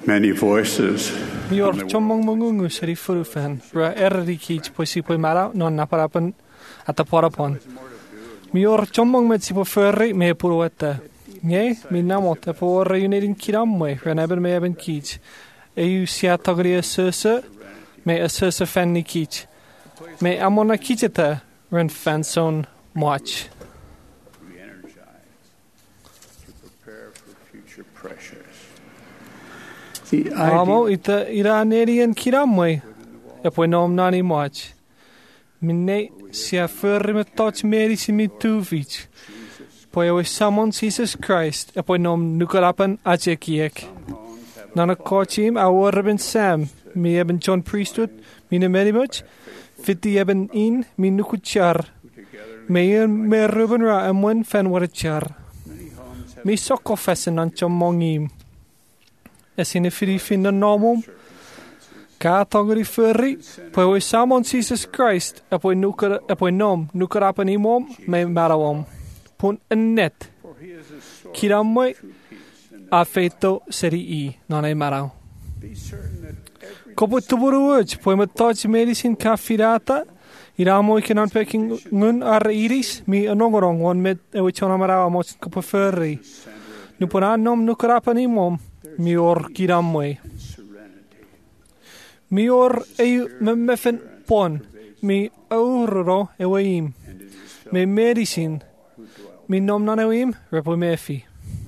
many voices. Mi o'r chomong mongungu seri furufen, ra erri kich poi si poi mara non naparapan at a porapon. Mi o'r chomong met si po ferri me purueta. Nye, mi namot e po orra unedin kiramwe, ran eben me eben kich. E u siatagri a sirsa, me a sirsa fanni kich. Me amona kicheta, ran fanson much. Amo ita ira nerian kiramwe. E poi nom nani much. Minne sia ferri me touch meri si mi tuvich. Poi oe samon Jesus Christ. E poi nom nukarapan ajekiek. Nana kochim a warben Sam. Mi eben John Priesthood. Mi ne merimuch. Fiti eben in mi nukuchar. Me ruben ra amwen fan warachar. Mi soko fessen an chomongim. Esine firi finna nomum. Ka togri ferri. Poi oe samon Jesus Christ. E poi nom nukarapan imom. Me marawom. Pun en net. Kiramwe. A feito seri I. Non e maraw. Kopo tuburu uj. Poi me touch medicine ka firata. Iramo ikin an peking ngun ar iris. Mi anongorong wan met ewe chona maraw amos kopo ferri. Nupona nom nukarapan imom. Mi or kiramwe. Mi or eu me mefen pon. Mi aurro eweim. Me medicine. Mi nom nan eweim repo mefi.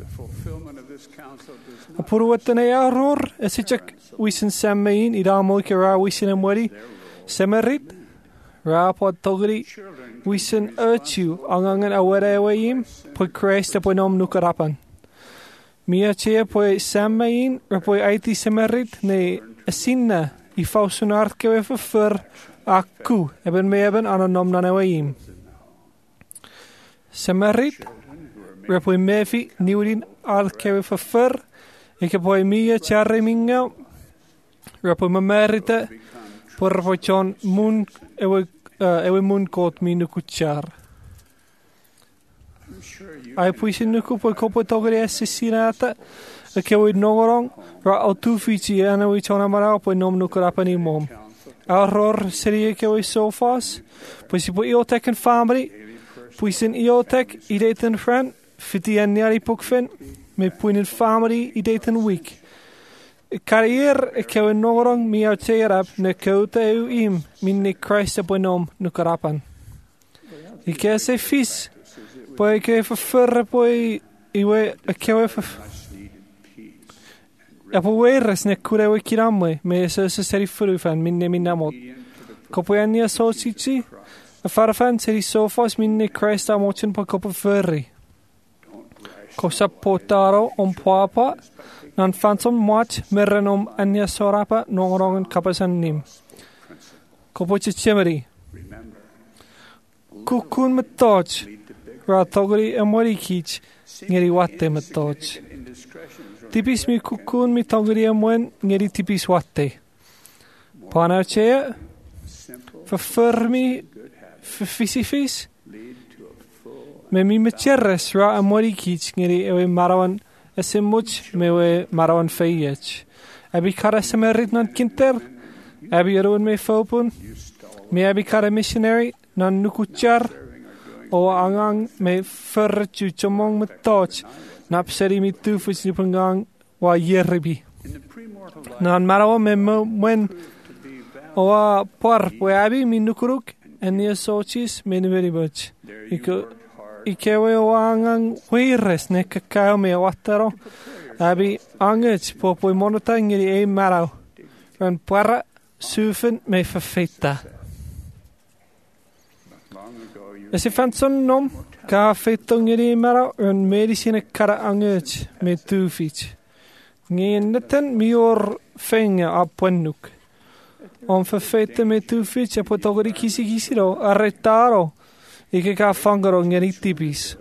A puruatan e arror. Esijak wisen sammein. Idamo ike ra wisen emwedi. Semerit. Ra pod togri. Wisen urtu. Angangan awere eweim. Poi Christ e poi nom nukarapan. Mia chea poi sammein. Repoi aiti semerit. Ne asinna. I fausun artkewe verfur. Aku. Eben me eben an a nom nan eweim. Semerit. Repoi mefi. Niwdin artkewe verfur. Ik heb poi mia charre minga. Repoi mamerite. Por repoi chon mun. Ewe mun kot mi nukuchar. Ai poi sin nuku poi kopo togri esse sinata. Ik heb nongorong. Ra au tu fichi ana we chona mara poi nom nukurapani mom. Arror serie ke we sofas. Poi si poi iotek en family. Poi sin iotek ideit en friend. Fiti en niari pukfen. Me poi in family ideit en week. Carrière ik heb nongorong mi au teerap ne koute eu im. Min ne Christ poi nom nukarapan. Ik heb se vis. Poi ik heb verfurre poi iwe ik heb E po weres ne kurewe kiramwe, me se seri furufan minne minnamot. Kopo ania sosici, a farafan seri sofas minne Christ amochin po kopo ferri. Ko sapotaro om poapa, nan fansom moat merenom ania sorapa nongorongan kapasan nim. Kopo chichemeri. Kukun metoj, ratogri emori kich, ngeri wate metoj. Tipis mi kukun mi tongri amwen ngeri tipis watte. Pana chea. Verfurmi fisifis. Me mi mecherres ra amori kich ngeri ewe marawan esemuch mewe marawan feyech. Abi kara semerit nan kinter. Abi erun me fopun. Me abi kara missionary nan nukuchar. O angang me furchu chomong metoch. Napseri mi tufus ni pengang wa yerbi. Nan marawa me mwen oa par poabi mi nukuruk en ni sochis me very much. Ikewe oa angang huires ne kakao me watero. Abi angets po poi monotangiri e marau. Ran para sufen me verfeta. Ese fanson nom. Ka feitongeri mara een medicine kara angets me tufich. Ngeen neten mi or fenge apwenuk. Om verfeite me tufich e potogeri kisi ro arretaro. Ike ka fangaro ngeri tipis.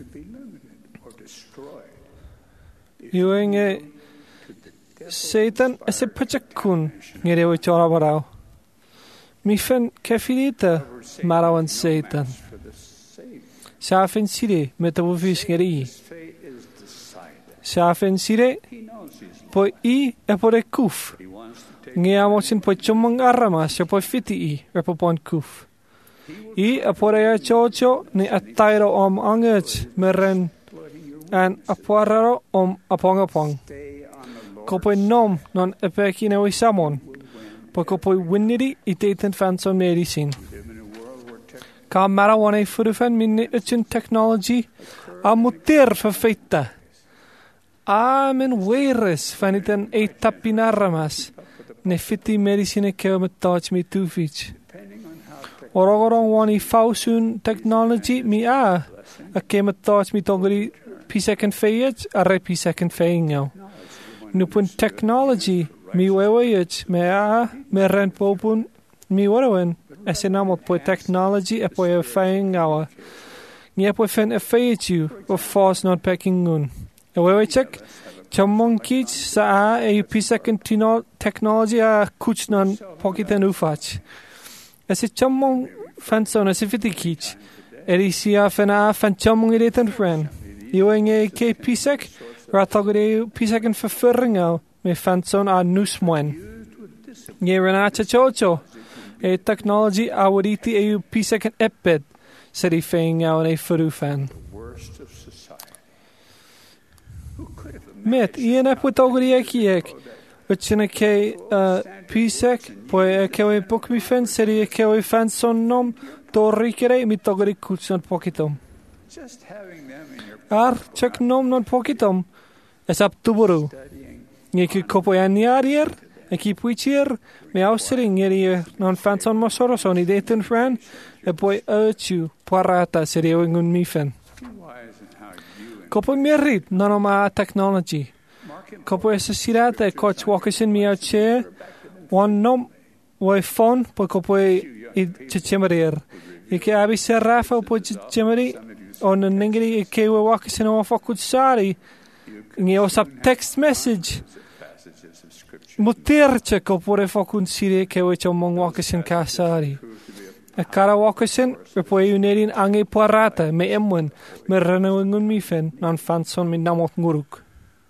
Yuenge Satan ese pachakun ngeri we chora barao. Mi fen kefidita marawan Satan. Safin sire met de wufis ngeri. Safen sire, poi I e poi kuf. Ngia mosin poi chumang aramas, e poi fiti I, e poi pon kuf. I e poi e chocho ni atairo om angets meren an apuararo om apongapong. Kopoi nom non epeki ne samon. Poi kopoi winniri I teten fanson medicine. Ka marawane furufen minne utsin technology a muter verfeita. Amen weres van iten e tapinaramas. Ne fiti medicine keo met touch me two feet. Orogorong wani fausun technology mi a ke met touch me togri p-second feyet a re p-second feyingau. Nupun technology mi weweyet me a me ren popun mi wewen. Esenamot poi technology e poi feyingau. Nye poi fen e feyetu of fast not packing un. E wewechek Chamon kich sa a e p-second technology a kuch non pokiten ufach. Ese chamon fanson ese fiti kich. Eri sia fena fan chamon ireten fren. Iwenge ke p-sec ratogre p-second verfurringau me fanson a nusmoen. Nye renacha chocho. E technology a waditi e p-second eped. Seri feingau en e furufan. Met, Ian e pwetogri ek. Wytsin e ke p-sec, poi e kewe book mi fen, seri e kewe fan son nom, dorrikere mi togri kutson pokitom. Ar, check nom non pokitom, es ap tuburu. Nye ki kopo e aniarier, e ki puichier, me ausering eri non fan son mosoroson I deten fran, e poi chu, parata, seri e wengun mi fen. Kopo merit nanoma technology. Kopo esasirata e coach walkersin mi out chair. One nom wai phone po kopo e chichimarir. Ike abi serrafa po chichimari on ningiri ike we walkersin o fakutsari. Ngi osap text message. Mutirche kopo re fakunsiri ke we chomong walkersin kasari. E kara walkersin, e poi unerin ange parata, me emwen, me renewingun mi fen, nan fanson mi namot nguruk.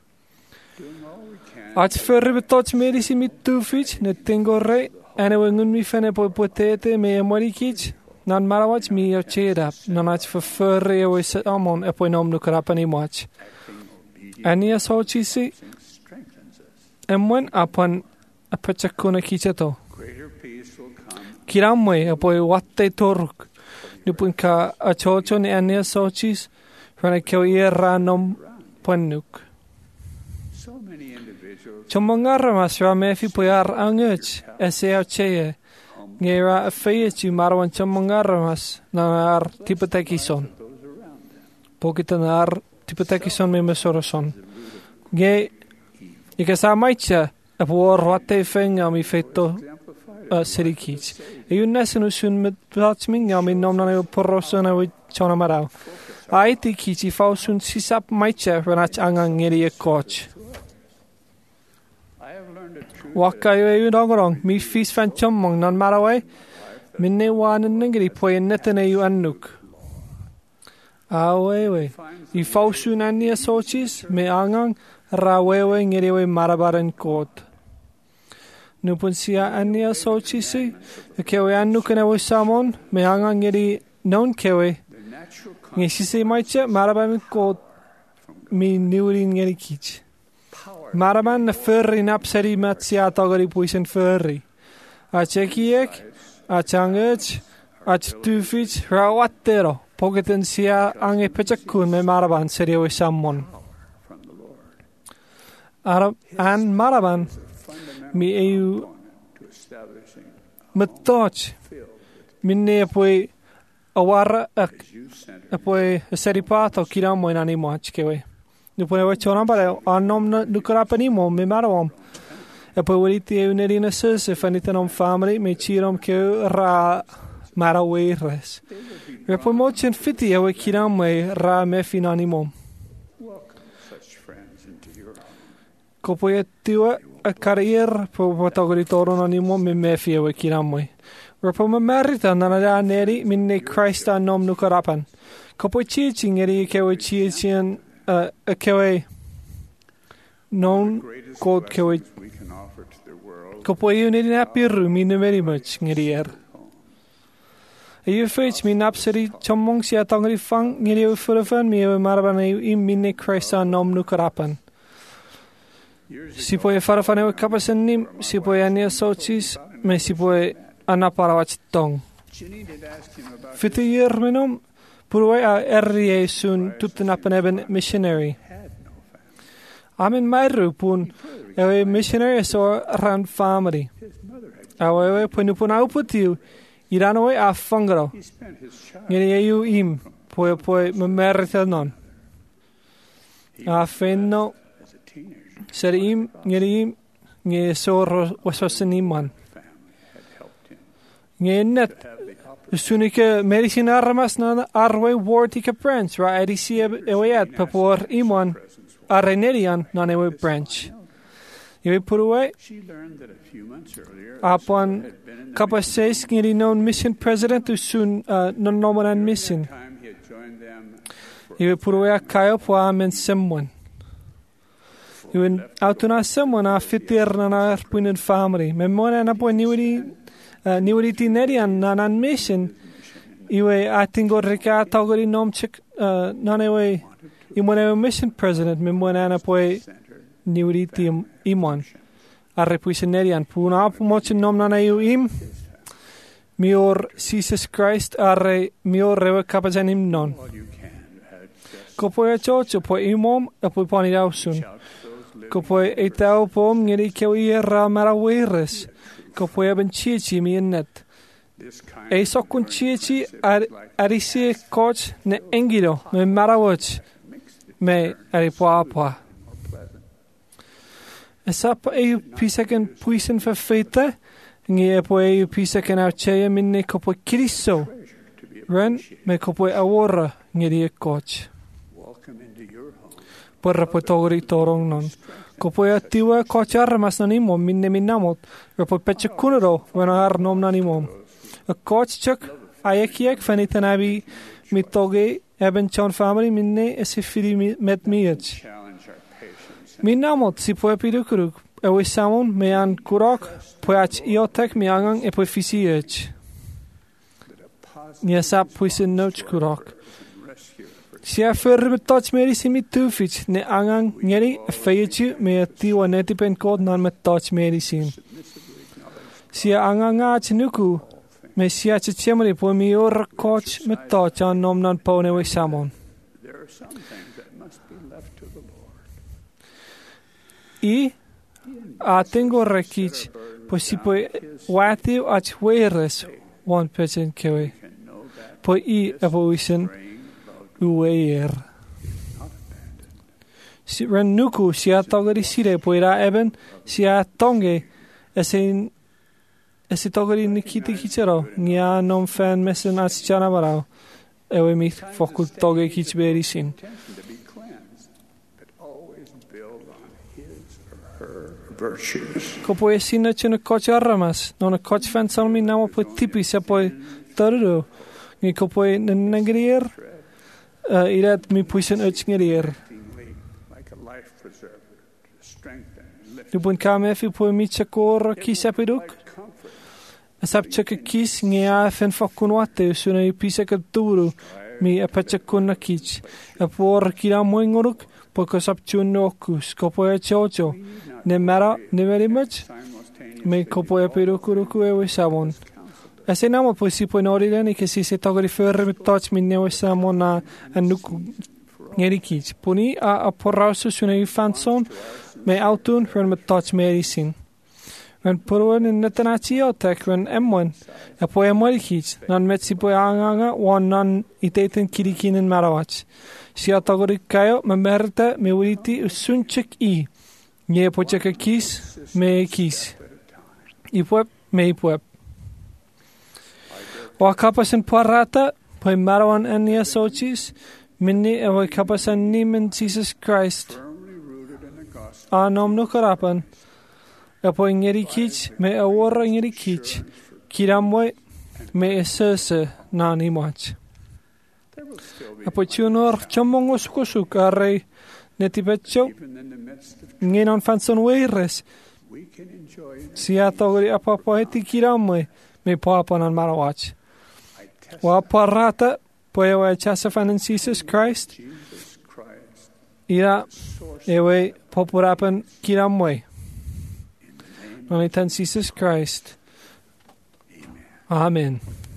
Ats verre betots medisi mi tufich, ne tengo re, ene wingun mi fen e poi potete me emwari kich, nan marawach mi o chedap, nan ats verre e we set amon, e poi nom nukrapani mwach. Ani as hochisi, emwen apan apachakuna kichato. Kiramwe e poi watte toruk. Nupun ka a chocho ni ania sochis, rana keo ira nom panuk. Chomongara mas ra mefi poi ar anguch, ese au cheye. Ngira a feyetu marwan chomongara mas na ar tipatekison. Pokitan ar tipatekison me mesoroson. Nge, ikasa maicha, e por watte fenga mi feto seri kich. E yun nesen usun met platsming ja min nomna ne porroson e chona marau. Aiti kichi fausun sisap maiche renach angang ngeri e coach. Waka e yun dogorong mi fis fan chommong non marawe minne wan ngeri poi neten e yu annuk. Awewe. I fausun annia sochis me angang rawewe ngeri we marabaren court. Nupun sia ania sochisi, e kewe anu kene we samon, me hanga ngeri non kewe. Nge sise maiche, maraban ko mi niuri ngeri kich. Maraban na furri napseri matsia togari puisen furri. A chekiek, a changech, a tufich, rawattero. Pogeten sia ange pechakun me maraban seri we samon. An maraban, mi eu metoch minne poi awara poi seripato kiramo in animo achkewe nu poi we chona bare anom nukrapani mo me marom e poi voliti unerina se fanitanom family me chirom ke ra marawires e poi mochen fiti e kiramo ra me finanimo kopoe tua a carrier po patogori toron animo me mefie we kiramoi. Rapo me merita nana neri minne Christa nom nukarapan. Kopoe chiching eri kewe chichen a kewe non god kewe kopo yun ni napiru mi very much ngirier you fetch me napseri chomong sia tangri fang ngiri furfan mi marban I minne Christa nom nukarapan si poi farfane kapasen nim si poi ania sochis me si poi anaparawach tong 50 year menom purway a errie sun tutnapen eben missionary amen mairu pun ewe missionary so ran family awe pun auputiu irano a fangro ngere you im poi memerta non a fenno serim ngere nge sor wasoseniman nge net sunike medicine armas na arwe wartika branch ra edisi ewet papor imon arenerian non ewe branch Iwe purwe upon kapases ngiri non mission president usun non nomanan mission Iwe purwe kayo po amen semwan Iwe autuna semwan a fitir na punin family memona na po niwiri tinerian nanan mission Iwe atingo rika tawgori nomchik non ewe imone mission president memona na po niwriti imon arrepuisenerian puna pomochen nomnana im mior Jesus Christ arre mior rewe kapajanim non kopoe chocho po imom apo pani dausun kopoe etau pom ngeri kewi ra marawires kopoe ben chichi mi net e sokun chichi arisi coach ne engiro me marawach me aripoapa Esap eu pisaken puisen for feite, nge po eu pisaken au cheia minne kopo Kristo. Ren me kopo awora nge die coach. Porra potogri torong non. Kopo atiwa coach armas nanimo minne minamot. Repo peche kunero when ar nom nanimo. A coach chuk ayakiek fanitanabi mitoge eben chon family minne esifiri met miach. Minamot si poe pirukuruk, ewe samon me an kurok, poach iotek mi angang e poe fisiech. Nia sap puisen noch kurok. Si a fyrre met toch meri si mi tufich, ne angang ngeri e feyechu me a tiwa netipen kod nan met toch meri sin. Si a angang ach nuku, me si a chemri poe mi or coach met toch an nom nan pone ewe samon. I a tengo rekich pues si poi watiu ach weres one person kewe poi I evolution uweer si ren nuku si a togeri sire poi ra eben si a tonge esi togeri nikiti kichero nia non fan mesen ach chana barao ewe mi fokul toge kichberi sin Kopo e sina chena coach arramas, non a coach fan salmi namo po tipi se poi tardo. Ni kopo e nangrier, irat mi puisen uchngrier. Lubun kame fi po mi chakor kisapiduk. Asap chaka kis ngea fen fokunwate suna I pisa kaduru mi apachakun na kich. Apor kira moingoruk po kasap chunokus kopo e chocho. Ne mara ne very much me kopo e pirukuruku e samon ese namo poi si poi norireni che si togri ferre mit touch minne e samon na anuku ngerikich puni a porrasu suna I fanson me autun fer mit touch medicine when porwen in netanachi otek when m1 e poi morikich nan met si poi anga one nan iteten kirikinen marawach si atogri kayo me merte me uriti sunchik I Nye pocheka kis, me kis. Ipuep, me ipuep. O kapasen parata, poi marawan enia sochis, minni e kapasen nimen Jesus Christ. Anom nukarapan. E poi ngeri kich, me awora ngeri kich. Kiramwe, me esese nani mach. E poi chunor chamongos kusuk arrei, Neti betcho, even in the midst of ngenon fanson weiris. we can enjoy in Sia togri apapoeti kiramwe, me papan on marawach. I test Wa parata, poewe chasafan in Jesus Christ, Jesus Christ, ira source ewe popurapan kiramwe. in the name Nonitan Jesus Christ. of Amen. Amen.